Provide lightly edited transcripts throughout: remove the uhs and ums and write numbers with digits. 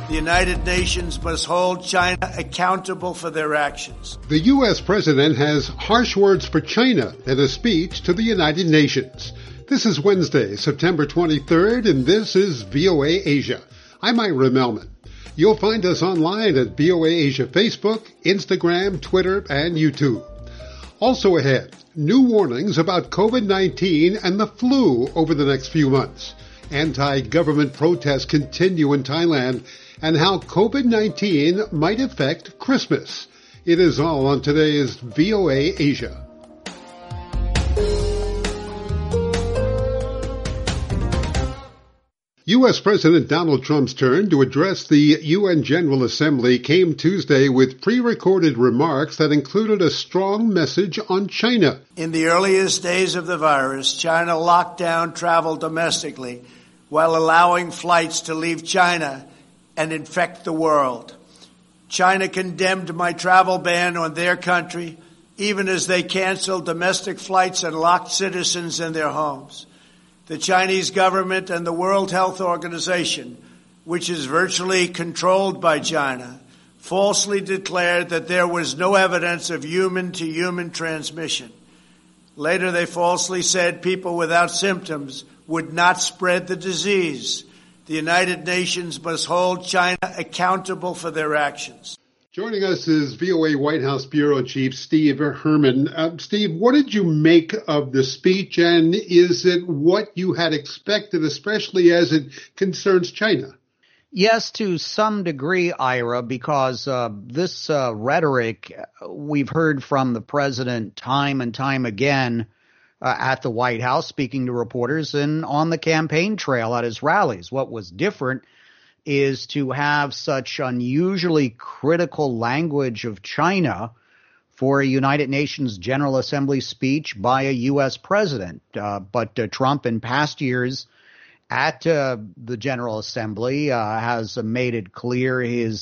The United Nations must hold China accountable for their actions. The U.S. president has harsh words for China in a speech to the United Nations. This is Wednesday, September 23rd, and this is VOA Asia. I'm Ira Melman. You'll find us online at VOA Asia Facebook, Instagram, Twitter, and YouTube. Also ahead, new warnings about COVID-19 and the flu over the next few months. Anti-government protests continue in Thailand, and how COVID-19 might affect Christmas. It is all on today's VOA Asia. U.S. President Donald Trump's turn to address the UN General Assembly came Tuesday with pre-recorded remarks that included a strong message on China. In the earliest days of the virus, China locked down travel domestically while allowing flights to leave China and infect the world. China condemned my travel ban on their country, even as they canceled domestic flights and locked citizens in their homes. The Chinese government and the World Health Organization, which is virtually controlled by China, falsely declared that there was no evidence of human-to-human transmission. Later, they falsely said people without symptoms would not spread the disease. The United Nations must hold China accountable for their actions. Joining us is VOA White House Bureau Chief Steve Herman. Steve, what did you make of the speech, and is it what you had expected, especially as it concerns China? Yes, to some degree, Ira, because this rhetoric we've heard from the president time and time again at the White House, speaking to reporters and on the campaign trail at his rallies. What was different is to have such unusually critical language of China for a United Nations General Assembly speech by a U.S. president. But Trump in past years at the General Assembly has made it clear his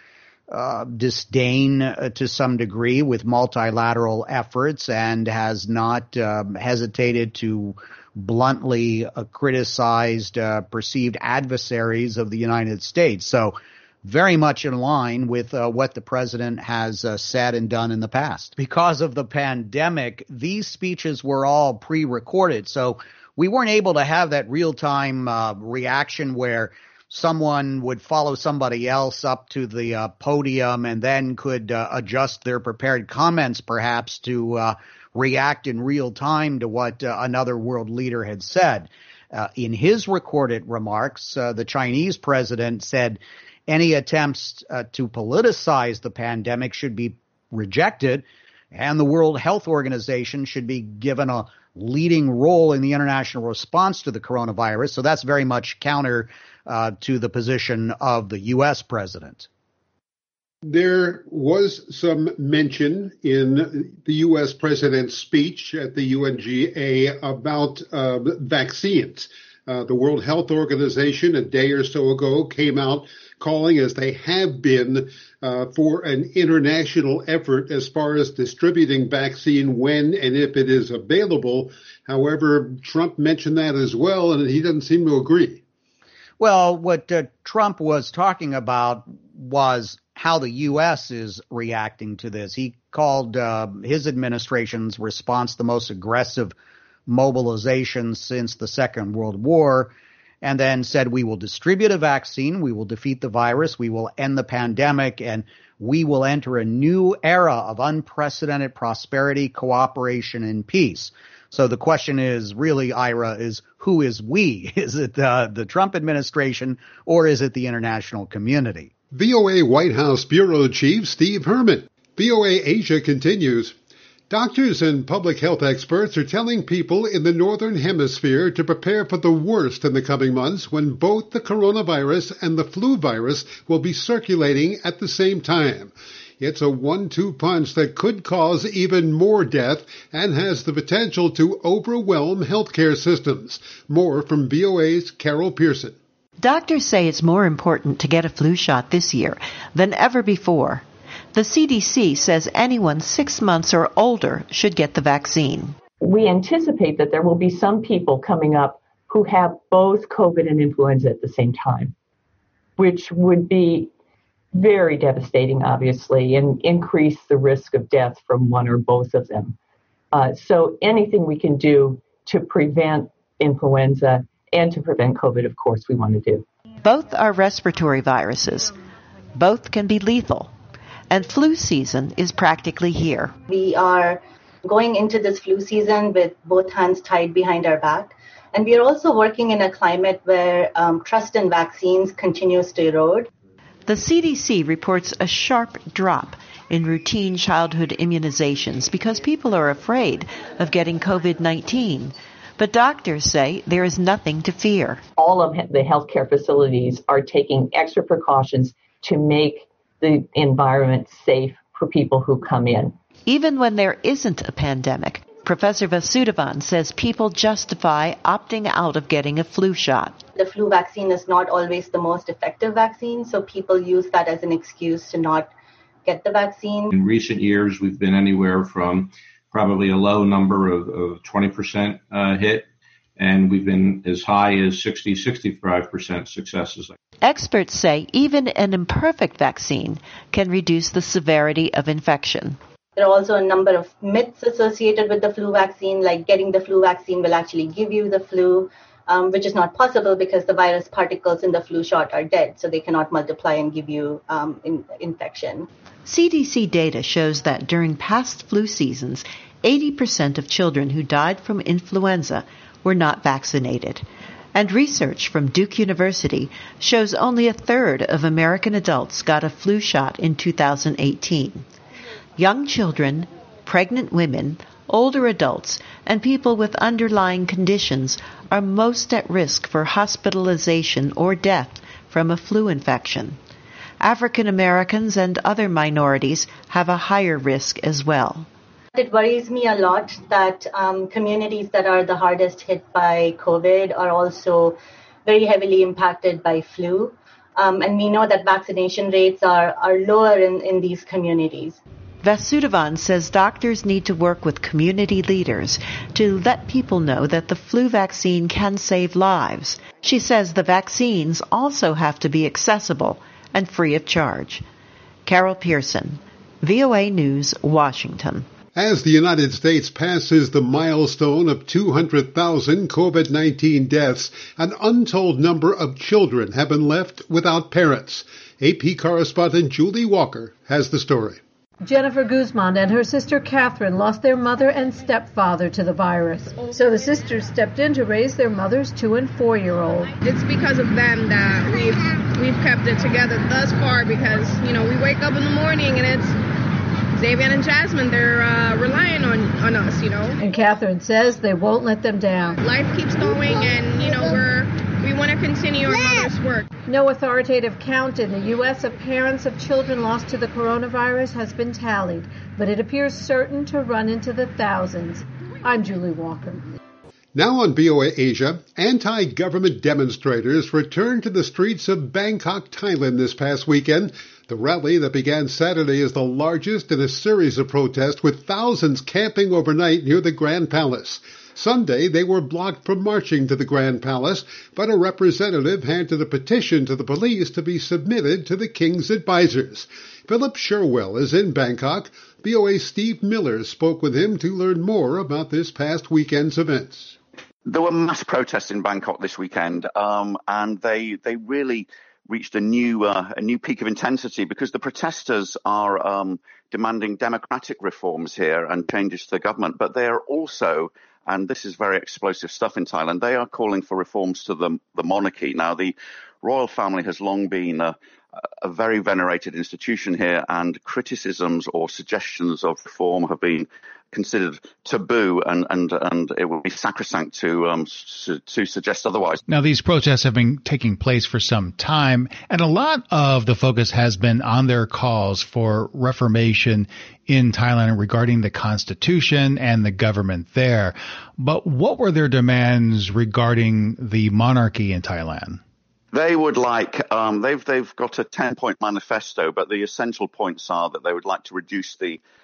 disdain to some degree with multilateral efforts and has not hesitated to bluntly criticized perceived adversaries of the United States. So very much in line with what the president has said and done in the past. Because of the pandemic, these speeches were all pre-recorded. So we weren't able to have that real-time reaction where someone would follow somebody else up to the podium and then could adjust their prepared comments perhaps to react in real time to what another world leader had said. In his recorded remarks, the Chinese president said any attempts to politicize the pandemic should be rejected, and the World Health Organization should be given a leading role in the international response to the coronavirus. So that's very much counter to the position of the U.S. president. There was some mention in the U.S. president's speech at the UNGA about vaccines. The World Health Organization a day or so ago came out calling, as they have been, for an international effort as far as distributing vaccine when and if it is available. However, Trump mentioned that as well, and he doesn't seem to agree. Well, what Trump was talking about was how the U.S. is reacting to this. He called his administration's response the most aggressive mobilization since the Second World War, and then said we will distribute a vaccine, we will defeat the virus, we will end the pandemic, and we will enter a new era of unprecedented prosperity, cooperation, and peace. So the question is really, Ira, is who is we? Is it the Trump administration or is it the international community? VOA White House Bureau Chief Steve Herman. VOA Asia continues. Doctors and public health experts are telling people in the Northern Hemisphere to prepare for the worst in the coming months when both the coronavirus and the flu virus will be circulating at the same time. It's a 1-2 punch that could cause even more death and has the potential to overwhelm healthcare systems. More from VOA's Carol Pearson. Doctors say it's more important to get a flu shot this year than ever before. The CDC says anyone 6 months or older should get the vaccine. We anticipate that there will be some people coming up who have both COVID and influenza at the same time. which would be very devastating, obviously, and increase the risk of death from one or both of them. So anything we can do to prevent influenza and to prevent COVID, of course, we want to do. Both are respiratory viruses. Both can be lethal. And flu season is practically here. We are going into this flu season with both hands tied behind our back. And we are also working in a climate where trust in vaccines continues to erode. The CDC reports a sharp drop in routine childhood immunizations because people are afraid of getting COVID-19. But doctors say there is nothing to fear. All of the healthcare facilities are taking extra precautions to make the environment safe for people who come in. Even when there isn't a pandemic, Professor Vasudevan says people justify opting out of getting a flu shot. The flu vaccine is not always the most effective vaccine, so people use that as an excuse to not get the vaccine. In recent years, we've been anywhere from probably a low number of 20% hit, and we've been as high as 65% successes. Experts say even an imperfect vaccine can reduce the severity of infection. There are also a number of myths associated with the flu vaccine, like getting the flu vaccine will actually give you the flu, which is not possible because the virus particles in the flu shot are dead, so they cannot multiply and give you infection. CDC data shows that during past flu seasons, 80% of children who died from influenza were not vaccinated. And research from Duke University shows only a third of American adults got a flu shot in 2018. Young children, pregnant women, older adults, and people with underlying conditions are most at risk for hospitalization or death from a flu infection. African Americans and other minorities have a higher risk as well. It worries me a lot that communities that are the hardest hit by COVID are also very heavily impacted by flu. And we know that vaccination rates are lower in these communities. Vasudevan says doctors need to work with community leaders to let people know that the flu vaccine can save lives. She says the vaccines also have to be accessible and free of charge. Carol Pearson, VOA News, Washington. As the United States passes the milestone of 200,000 COVID-19 deaths, an untold number of children have been left without parents. AP correspondent Julie Walker has the story. Jennifer Guzman and her sister Catherine lost their mother and stepfather to the virus. So the sisters stepped in to raise their mother's 2- and 4-year-old. It's because of them that we've kept it together thus far because, we wake up in the morning and it's Xavier and Jasmine, they're relying on us, And Catherine says they won't let them down. Life keeps going and, we want to continue our mother's work. No authoritative count in the U.S. of parents of children lost to the coronavirus has been tallied, but it appears certain to run into the thousands. I'm Julie Walker. Now on VOA Asia, anti-government demonstrators returned to the streets of Bangkok, Thailand this past weekend. The rally that began Saturday is the largest in a series of protests with thousands camping overnight near the Grand Palace. Sunday, they were blocked from marching to the Grand Palace, but a representative handed a petition to the police to be submitted to the king's advisors. Philip Sherwell is in Bangkok. VOA's Steve Miller spoke with him to learn more about this past weekend's events. There were mass protests in Bangkok this weekend, and they really reached a new peak of intensity because the protesters are demanding democratic reforms here and changes to the government, but they are also, and this is very explosive stuff in Thailand, they are calling for reforms to the monarchy. Now, the royal family has long been a very venerated institution here, and criticisms or suggestions of reform have been considered taboo, and it would be sacrosanct to suggest otherwise. Now, these protests have been taking place for some time, and a lot of the focus has been on their calls for reformation in Thailand regarding the constitution and the government there. But what were their demands regarding the monarchy in Thailand? They would like, they've got a 10-point manifesto, but the essential points are that they would like to reduce the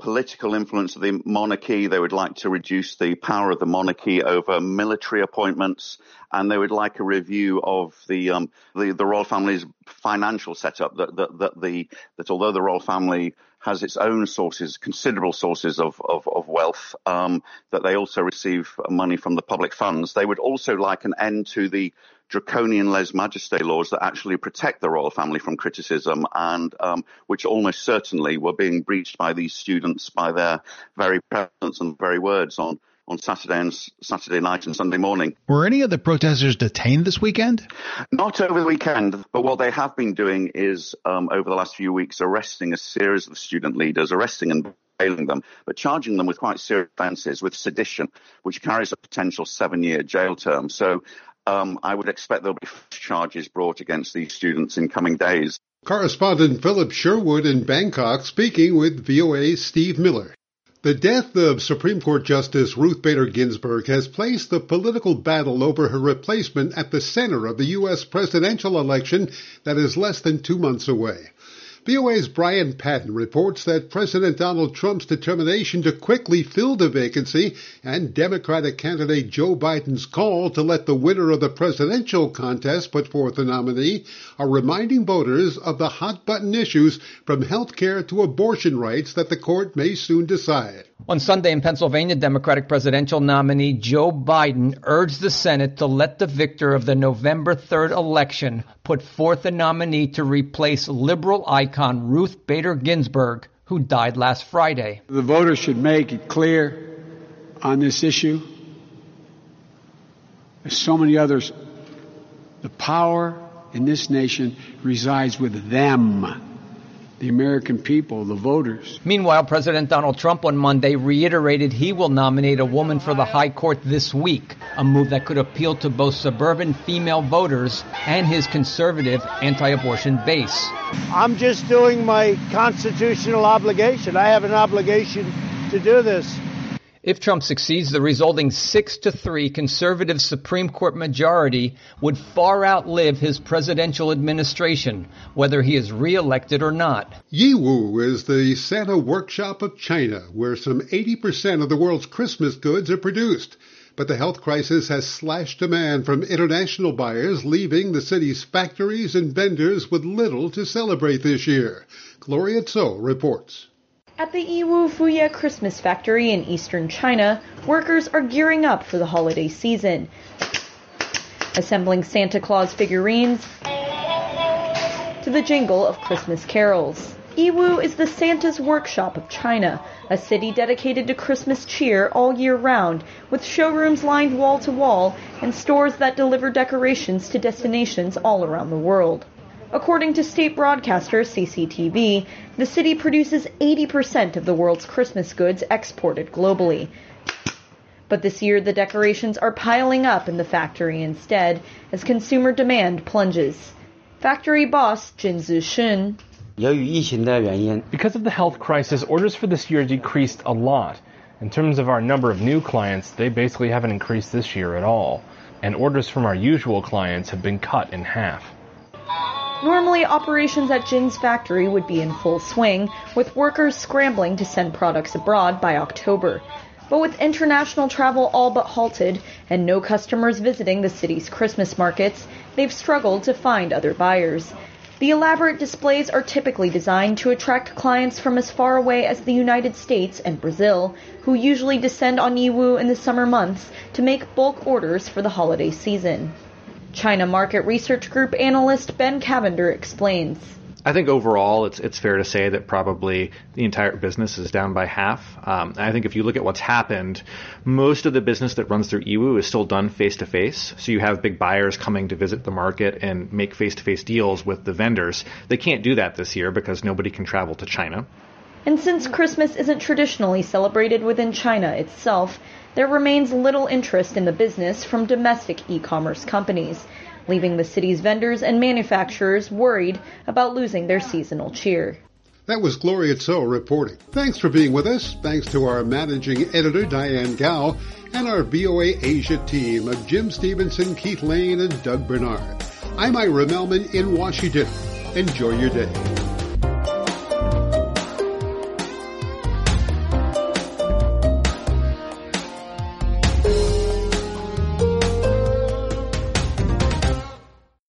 political influence of the monarchy. They would like to reduce the power of the monarchy over military appointments, and they would like a review of the royal family's financial setup. That although the royal family has its own sources, considerable sources of wealth, that they also receive money from the public funds. They would also like an end to the draconian lèse-majesté laws that actually protect the royal family from criticism, and which almost certainly were being breached by these students by their very presence and very words on Saturday night and Sunday morning. Were any of the protesters detained this weekend? Not over the weekend, but what they have been doing is, over the last few weeks, arresting a series of student leaders, arresting and jailing them, but charging them with quite serious offences, with sedition, which carries a potential 7-year jail term. So I would expect there'll be charges brought against these students in coming days. Correspondent Philip Sherwood in Bangkok speaking with VOA's Steve Miller. The death of Supreme Court Justice Ruth Bader Ginsburg has placed the political battle over her replacement at the center of the U.S. presidential election that is less than 2 months away. VOA's Brian Patton reports that President Donald Trump's determination to quickly fill the vacancy and Democratic candidate Joe Biden's call to let the winner of the presidential contest put forth a nominee are reminding voters of the hot-button issues from health care to abortion rights that the court may soon decide. On Sunday in Pennsylvania, Democratic presidential nominee Joe Biden urged the Senate to let the victor of the November 3rd election put forth a nominee to replace liberal icon Ruth Bader Ginsburg, who died last Friday. The voters should make it clear on this issue. There's so many others. The power in this nation resides with them. The American people, the voters. Meanwhile, President Donald Trump on Monday reiterated he will nominate a woman for the high court this week, a move that could appeal to both suburban female voters and his conservative anti-abortion base. I'm just doing my constitutional obligation. I have an obligation to do this. If Trump succeeds, the resulting 6-3 conservative Supreme Court majority would far outlive his presidential administration, whether he is re-elected or not. Yiwu is the Santa workshop of China, where some 80% of the world's Christmas goods are produced. But the health crisis has slashed demand from international buyers, leaving the city's factories and vendors with little to celebrate this year. Gloria Tso reports. At the Yiwu Fuye Christmas factory in eastern China, workers are gearing up for the holiday season, assembling Santa Claus figurines to the jingle of Christmas carols. Yiwu is the Santa's workshop of China, a city dedicated to Christmas cheer all year round, with showrooms lined wall to wall and stores that deliver decorations to destinations all around the world. According to state broadcaster CCTV, the city produces 80% of the world's Christmas goods exported globally. But this year, the decorations are piling up in the factory instead, as consumer demand plunges. Factory boss Jin Zishun. Because of the health crisis, orders for this year decreased a lot. In terms of our number of new clients, they basically haven't increased this year at all. And orders from our usual clients have been cut in half. Normally, operations at Jin's factory would be in full swing, with workers scrambling to send products abroad by October. But with international travel all but halted and no customers visiting the city's Christmas markets, they've struggled to find other buyers. The elaborate displays are typically designed to attract clients from as far away as the United States and Brazil, who usually descend on Yiwu in the summer months to make bulk orders for the holiday season. China Market Research Group analyst Ben Cavender explains. I think overall it's fair to say that probably the entire business is down by half. I think if you look at what's happened, most of the business that runs through Yiwu is still done face-to-face. So you have big buyers coming to visit the market and make face-to-face deals with the vendors. They can't do that this year because nobody can travel to China. And since Christmas isn't traditionally celebrated within China itself, there remains little interest in the business from domestic e-commerce companies, leaving the city's vendors and manufacturers worried about losing their seasonal cheer. That was Gloria Tso reporting. Thanks for being with us. Thanks to our managing editor, Diane Gao, and our VOA Asia team of Jim Stevenson, Keith Lane, and Doug Bernard. I'm Ira Melman in Washington. Enjoy your day.